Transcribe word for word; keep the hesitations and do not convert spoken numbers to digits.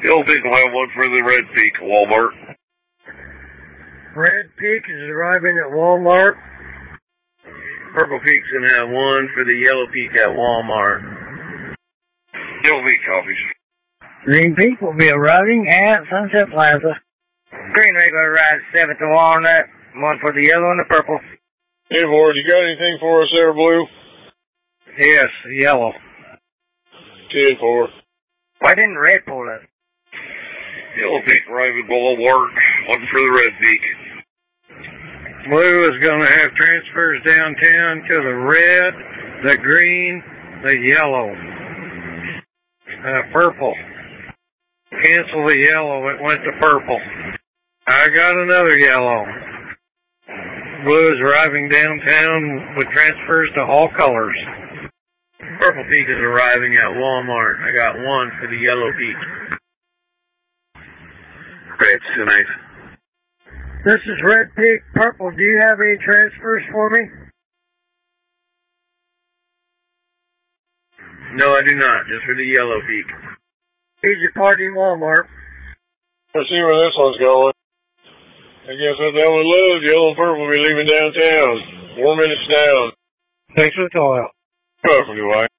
Yellow Peak will have one for the Red Peak at Walmart. Red Peak is arriving at Walmart. Purple Peak's gonna have one for the Yellow Peak at Walmart. Yellow Peak copies. Green Peak will be arriving at Sunset Plaza. Green Peak will arrive at seventh and Walnut. One for the yellow and the purple. Hey, Ward, you got anything for us there, Blue? Yes, yellow. ten four. Why didn't Red pull up? Yellow Peak arriving at Walmart. One for the Red Peak. Blue is going to have transfers downtown to the red, the green, the yellow. Uh, purple. Cancel the yellow, it went to purple. I got another yellow. Blue is arriving downtown with transfers to all colors. Purple Peak is arriving at Walmart. I got one for the Yellow Peak. Great, tonight. This is Red Peak. Purple, do you have any transfers for me? No, I do not. Just for the Yellow Peak. Here's your party in Walmart. Let's see where this one's going. I guess that's that one loads. Yellow and purple will be leaving downtown. Four minutes down. Thanks for the call out. Welcome, Dwight.